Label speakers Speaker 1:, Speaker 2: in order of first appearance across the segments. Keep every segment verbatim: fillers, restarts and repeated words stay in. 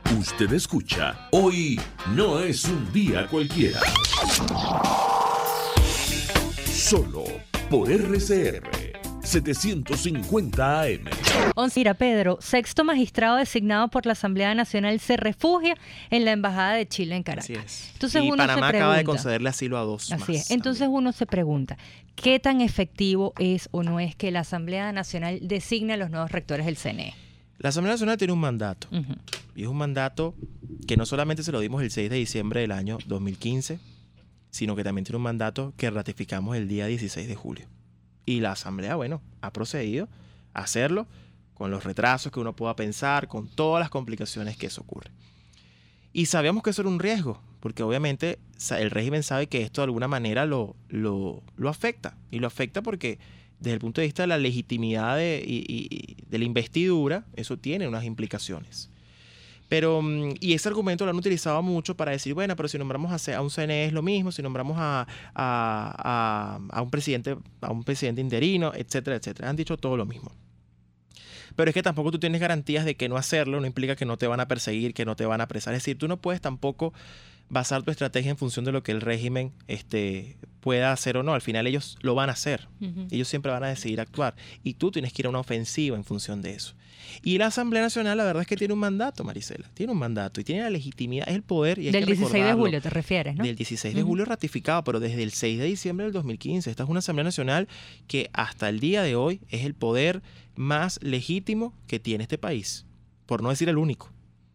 Speaker 1: Usted escucha Hoy No Es Un Día Cualquiera. Solo por R C R setecientos cincuenta A M.
Speaker 2: Mira, Pedro, sexto magistrado designado por la Asamblea Nacional se refugia en la Embajada de Chile en Caracas.
Speaker 3: Así es.
Speaker 2: Entonces
Speaker 3: y
Speaker 2: uno
Speaker 3: Panamá
Speaker 2: se pregunta,
Speaker 3: acaba de concederle asilo a dos
Speaker 2: Así
Speaker 3: más.
Speaker 2: es. Entonces
Speaker 3: también.
Speaker 2: uno se pregunta, ¿qué tan efectivo es o no es que la Asamblea Nacional designe a los nuevos rectores del C N E?
Speaker 3: La Asamblea Nacional tiene un mandato.
Speaker 2: Uh-huh.
Speaker 3: Y es un mandato que no solamente se lo dimos el seis de diciembre del año dos mil quince, sino que también tiene un mandato que ratificamos el día dieciséis de julio. Y la Asamblea, bueno, ha procedido a hacerlo con los retrasos que uno pueda pensar, con todas las complicaciones que eso ocurre. Y sabíamos que eso era un riesgo, porque obviamente el régimen sabe que esto de alguna manera lo, lo, lo afecta. Y lo afecta porque desde el punto de vista de la legitimidad de, y, y, de la investidura, eso tiene unas implicaciones. Pero, y ese argumento lo han utilizado mucho para decir, bueno, pero si nombramos a, a un C N E es lo mismo, si nombramos a, a, a, a un presidente, a un presidente interino, etcétera, etcétera. Han dicho todo lo mismo. Pero es que tampoco tú tienes garantías de que no hacerlo no implica que no te van a perseguir, que no te van a apresar. Es decir, tú no puedes tampoco basar tu estrategia en función de lo que el régimen este, pueda hacer o no. Al final ellos lo van a hacer. Uh-huh. Ellos siempre van a decidir actuar. Y tú tienes que ir a una ofensiva en función de eso. Y la Asamblea Nacional, la verdad es que tiene un mandato, Marisela. Tiene un mandato y tiene la legitimidad, es el poder. Y hay
Speaker 2: del
Speaker 3: que
Speaker 2: dieciséis de julio te refieres, ¿no?
Speaker 3: Del dieciséis de julio ratificado, pero desde el seis de diciembre del dos mil quince. Esta es una Asamblea Nacional que hasta el día de hoy es el poder más legítimo que tiene este país. Por no decir el único.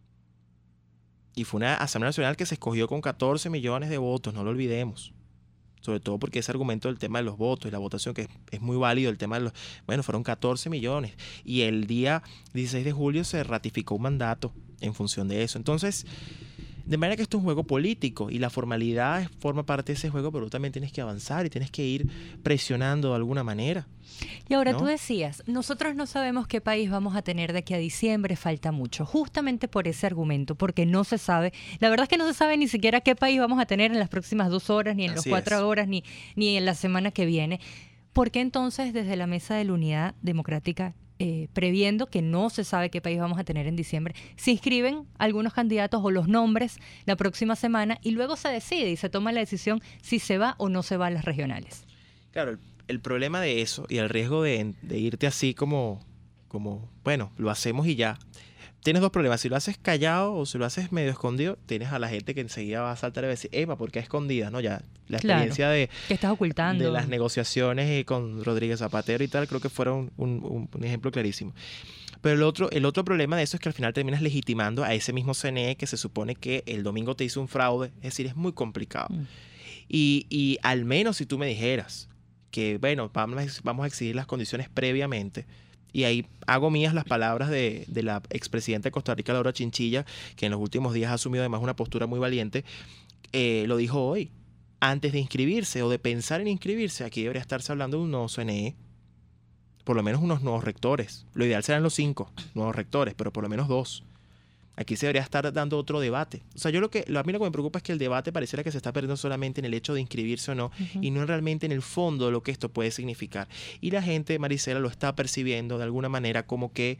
Speaker 3: Y fue una Asamblea Nacional que se escogió con catorce millones de votos, no lo olvidemos. Sobre todo porque ese argumento del tema de los votos y la votación, que es, es muy válido, el tema de los... Bueno, fueron catorce millones. Y el día dieciséis de julio se ratificó un mandato en función de eso. Entonces, de manera que esto es un juego político y la formalidad forma parte de ese juego, pero tú también tienes que avanzar y tienes que ir presionando de alguna manera.
Speaker 2: Y ahora, ¿no? Tú
Speaker 3: ¿no?
Speaker 2: decías, nosotros no sabemos qué país vamos a tener de aquí a diciembre, falta mucho, justamente por ese argumento, porque no se sabe, la verdad es que no se sabe ni siquiera qué país vamos a tener en las próximas dos horas, ni en las cuatro es. horas, ni, ni en la semana que viene. ¿Por qué entonces desde la Mesa de la Unidad Democrática, eh, previendo que no se sabe qué país vamos a tener en diciembre, se inscriben algunos candidatos o los nombres la próxima semana y luego se decide y se toma la decisión si se va o no se va a las regionales?
Speaker 3: Claro, el El problema de eso y el riesgo de, de irte así como, como, bueno, lo hacemos y ya. Tienes dos problemas. Si lo haces callado o si lo haces medio escondido, tienes a la gente que enseguida va a saltar y va a decir, Eva, ¿por qué escondidas? ¿No? Ya, la experiencia
Speaker 2: claro,
Speaker 3: de,
Speaker 2: que estás ocultando.
Speaker 3: de las negociaciones con Rodríguez Zapatero y tal, creo que fueron un, un, un ejemplo clarísimo. Pero el otro, el otro problema de eso es que al final terminas legitimando a ese mismo C N E que se supone que el domingo te hizo un fraude. Es decir, es muy complicado. Mm. Y, y al menos si tú me dijeras que, bueno, vamos, vamos a exigir las condiciones previamente. Y ahí hago mías las palabras de, de la expresidenta de Costa Rica, Laura Chinchilla, que en los últimos días ha asumido además una postura muy valiente. Eh, lo dijo hoy. Antes de inscribirse o de pensar en inscribirse, aquí debería estarse hablando de un nuevo C N E. Por lo menos unos nuevos rectores. Lo ideal serán los cinco nuevos rectores, pero por lo menos dos. Aquí se debería estar dando otro debate. O sea, yo lo que, lo, a mí lo que me preocupa es que el debate pareciera que se está perdiendo solamente en el hecho de inscribirse o no, uh-huh. y no realmente en el fondo de lo que esto puede significar. Y la gente, Marisela, lo está percibiendo de alguna manera como que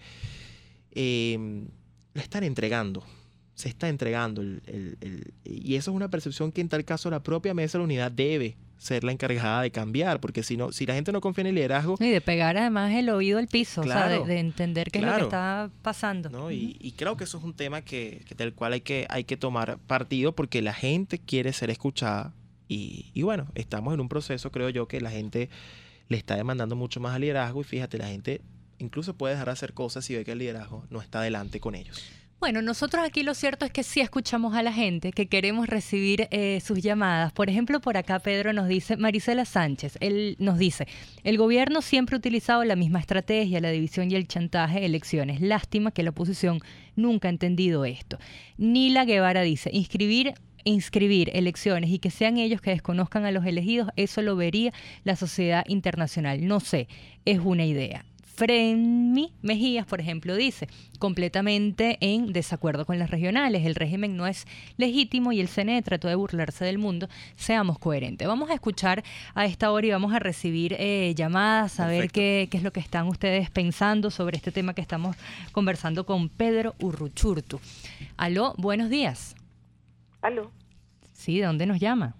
Speaker 3: eh, lo están entregando. Se está entregando. El, el, el, y eso es una percepción que en tal caso la propia Mesa de la Unidad debe ser la encargada de cambiar, porque si no, si la gente no confía en el liderazgo...
Speaker 2: Y de pegar además el oído al piso,
Speaker 3: claro,
Speaker 2: o sea, de, de entender qué claro, es lo que está pasando.
Speaker 3: ¿no? Y, y creo que eso es un tema que, que del cual hay que, hay que tomar partido, porque la gente quiere ser escuchada y, y bueno, estamos en un proceso, creo yo, que la gente le está demandando mucho más al liderazgo y fíjate, la gente incluso puede dejar de hacer cosas si ve que el liderazgo no está adelante con ellos.
Speaker 2: Bueno, nosotros aquí lo cierto es que sí escuchamos a la gente, que queremos recibir eh, sus llamadas. Por ejemplo, por acá Pedro nos dice, Marisela Sánchez, él nos dice, el gobierno siempre ha utilizado la misma estrategia, la división y el chantaje, elecciones. Lástima que la oposición nunca ha entendido esto. Nila Guevara dice, inscribir... inscribir elecciones y que sean ellos que desconozcan a los elegidos, eso lo vería la sociedad internacional. No sé, es una idea. Frenmi Mejías, por ejemplo, dice, completamente en desacuerdo con las regionales, el régimen no es legítimo y el C N E trató de burlarse del mundo, seamos coherentes. Vamos a escuchar a esta hora y vamos a recibir eh, llamadas, a ver qué, qué es lo que están ustedes pensando sobre este tema que estamos conversando con Pedro Urruchurtu. Aló, buenos días.
Speaker 4: Aló.
Speaker 2: Sí, ¿de dónde nos llama?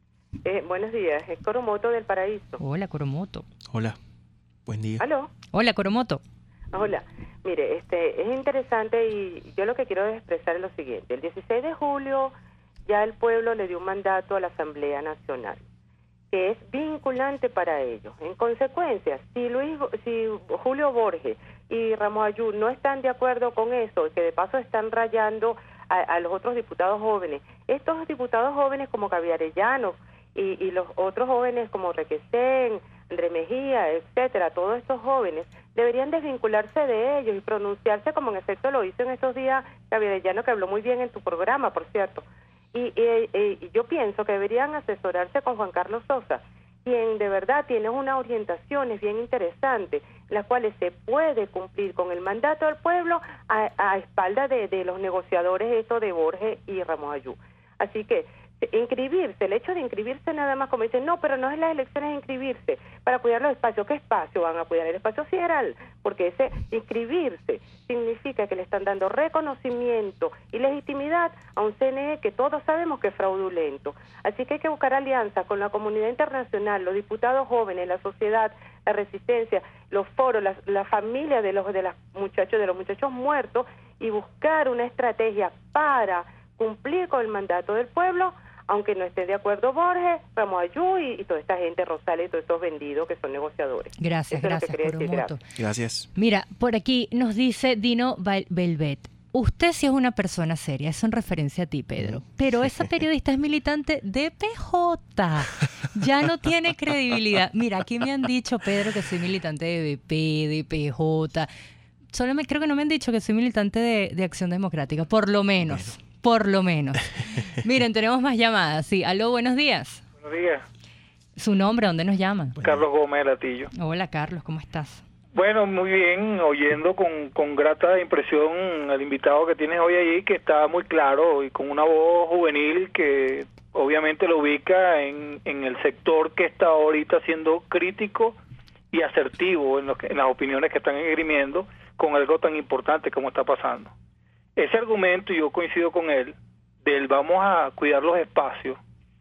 Speaker 4: Eh, buenos días, es Coromoto del Paraíso.
Speaker 2: Hola, Coromoto.
Speaker 3: Hola, buen día.
Speaker 4: Aló.
Speaker 2: Hola, Coromoto.
Speaker 4: Hola, mire, este es interesante y yo lo que quiero expresar es lo siguiente. El dieciséis de julio ya el pueblo le dio un mandato a la Asamblea Nacional, que es vinculante para ellos. En consecuencia, si Luis, si Julio Borges y Ramos Ayú no están de acuerdo con eso, que de paso están rayando a, a los otros diputados jóvenes, estos diputados jóvenes como Gaby Arellano y, y los otros jóvenes como Requesén, André Mejía, etcétera, todos estos jóvenes deberían desvincularse de ellos y pronunciarse como en efecto lo hizo en estos días Gaby Arellano, que habló muy bien en tu programa, por cierto. Y, y, y yo pienso que deberían asesorarse con Juan Carlos Sosa, quien de verdad tiene unas orientaciones bien interesantes, las cuales se puede cumplir con el mandato del pueblo a, a espalda de, de los negociadores esto de Borges y Ramos Ayú. Así que inscribirse, el hecho de inscribirse nada más, como dicen, no, pero no es las elecciones de inscribirse para cuidar los espacios. ¿Qué espacio van a cuidar? El espacio sideral, porque ese inscribirse significa que le están dando reconocimiento y legitimidad a un C N E que todos sabemos que es fraudulento. Así que hay que buscar alianzas con la comunidad internacional, los diputados jóvenes, la sociedad, la resistencia, los foros, la, la familia de los de los muchachos, de los muchachos muertos, y buscar una estrategia para cumplir con el mandato del pueblo, aunque no esté de acuerdo Borges, Ramos Ayú y, y toda esta gente, Rosales y todos estos vendidos que son negociadores.
Speaker 2: Gracias, gracias, Coromoto.
Speaker 3: Gracias.
Speaker 2: Mira, por aquí nos dice Dino Belvet, usted sí es una persona seria, eso en referencia a ti, Pedro, pero esa periodista es militante de P J, ya no tiene credibilidad. Mira, aquí me han dicho, Pedro, que soy militante de B P, de P J, solo me, creo que no me han dicho que soy militante de, de Acción Democrática, por lo menos. Bueno. Por lo menos. Miren, tenemos más llamadas. Sí, aló, buenos días.
Speaker 5: Buenos días.
Speaker 2: ¿Su nombre? ¿Dónde nos llama?
Speaker 5: Carlos Gómez Latillo.
Speaker 2: Hola, Carlos, ¿cómo estás?
Speaker 5: Bueno, muy bien, oyendo con, con grata impresión al invitado que tienes hoy allí, que está muy claro y con una voz juvenil que obviamente lo ubica en, en el sector que está ahorita siendo crítico y asertivo en, lo que, en las opiniones que están esgrimiendo con algo tan importante como está pasando. Ese argumento, yo coincido con él, del vamos a cuidar los espacios.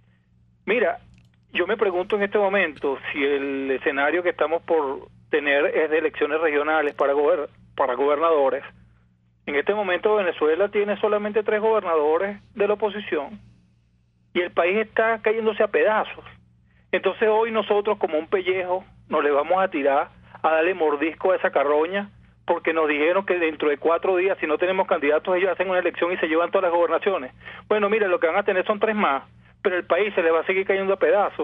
Speaker 5: Mira, yo me pregunto en este momento si el escenario que estamos por tener es de elecciones regionales para, gober para gobernadores. En este momento Venezuela tiene solamente tres gobernadores de la oposición y el país está cayéndose a pedazos. Entonces hoy nosotros como un pellejo nos le vamos a tirar a darle mordisco a esa carroña, porque nos dijeron que dentro de cuatro días, si no tenemos candidatos, ellos hacen una elección y se llevan todas las gobernaciones. Bueno, mire, lo que van a tener son tres más, pero el país se le va a seguir cayendo a pedazos.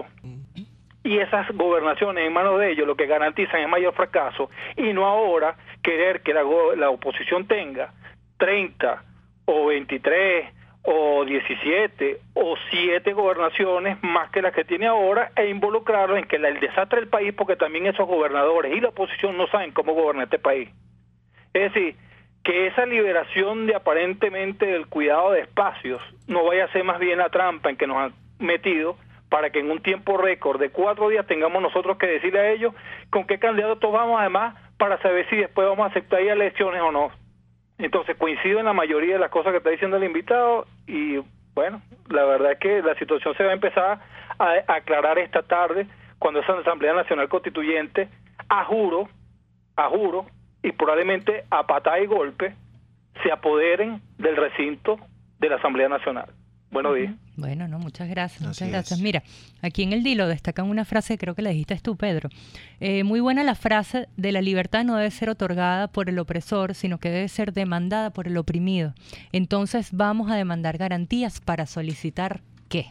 Speaker 5: Y esas gobernaciones en manos de ellos lo que garantizan es mayor fracaso, y no ahora querer que la, la oposición tenga treinta o veintitrés o diecisiete o siete gobernaciones más que las que tiene ahora e involucrarlos en que la, el desastre del país, porque también esos gobernadores y la oposición no saben cómo gobernar este país. Es decir, que esa liberación de aparentemente del cuidado de espacios no vaya a ser más bien la trampa en que nos han metido para que en un tiempo récord de cuatro días tengamos nosotros que decirle a ellos con qué candidatos vamos, además, para saber si después vamos a aceptar ya elecciones o no. Entonces coincido en la mayoría de las cosas que está diciendo el invitado y bueno, la verdad es que la situación se va a empezar a, a aclarar esta tarde cuando esa Asamblea Nacional Constituyente, a juro, a juro, y probablemente a patada y golpe, se apoderen del recinto de la Asamblea Nacional. Buenos días.
Speaker 2: Bueno, no, muchas gracias,
Speaker 3: Así
Speaker 2: muchas gracias.
Speaker 3: es.
Speaker 2: Mira, aquí en el Dilo destacan una frase que creo que la dijiste tú, Pedro. Eh, muy buena la frase de la libertad no debe ser otorgada por el opresor, sino que debe ser demandada por el oprimido. Entonces vamos a demandar garantías para solicitar ¿qué?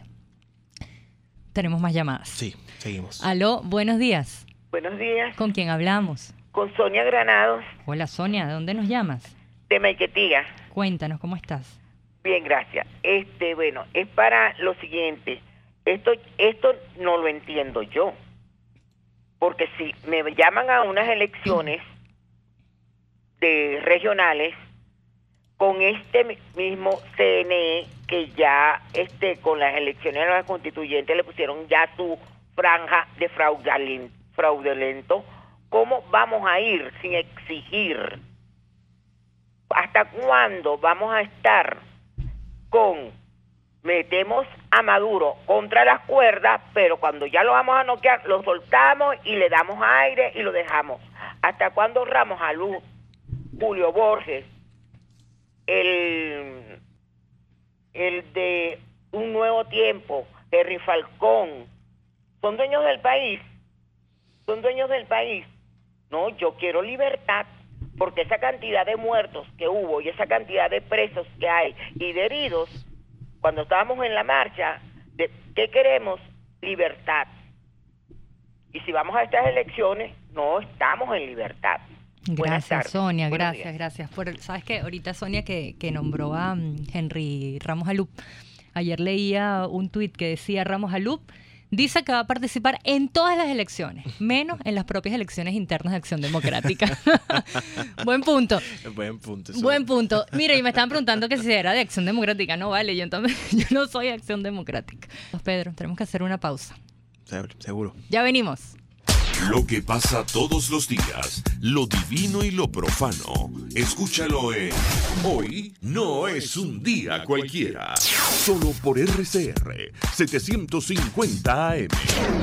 Speaker 2: Tenemos más llamadas.
Speaker 3: Sí, seguimos.
Speaker 2: Aló, buenos días.
Speaker 6: Buenos días,
Speaker 2: ¿Con quién hablamos?
Speaker 6: con Sonia Granados,
Speaker 2: Hola, Sonia, ¿de dónde nos llamas?
Speaker 6: de Maiquetía.
Speaker 2: Cuéntanos, ¿cómo estás?
Speaker 6: Bien, gracias. Este, bueno, es para lo siguiente. Esto, esto no lo entiendo yo. Porque si me llaman a unas elecciones de regionales con este mismo C N E que ya este con las elecciones de los constituyentes le pusieron ya su franja de fraudulento, fraudulento. ¿Cómo vamos a ir sin exigir? ¿Hasta cuándo vamos a estar con metemos a Maduro contra las cuerdas, pero cuando ya lo vamos a noquear, lo soltamos y le damos aire y lo dejamos? ¿Hasta cuándo Ramos Alú, Julio Borges, el, el de Un Nuevo Tiempo, Henry Falcón, son dueños del país? Son dueños del país. No, yo quiero libertad, porque esa cantidad de muertos que hubo y esa cantidad de presos que hay y de heridos, cuando estábamos en la marcha, de, ¿qué queremos? Libertad. Y si vamos a estas elecciones, no estamos en libertad.
Speaker 2: Gracias, Sonia, gracias, gracias. Por, ¿sabes qué? Ahorita Sonia que, que nombró a um, Henry Ramos Alup, ayer leía un tuit que decía Ramos Alup dice que va a participar en todas las elecciones, menos en las propias elecciones internas de Acción Democrática. Buen punto.
Speaker 3: Buen punto.
Speaker 2: Sí. Buen punto. Mira, y me estaban preguntando que si era de Acción Democrática. No vale, yo, entonces, yo no soy Acción Democrática. Pedro, tenemos que hacer una pausa.
Speaker 3: Seguro.
Speaker 2: Ya venimos.
Speaker 1: Lo que pasa todos los días, lo divino y lo profano. Escúchalo en Hoy no es un día cualquiera. Solo por R C R setecientos cincuenta A M.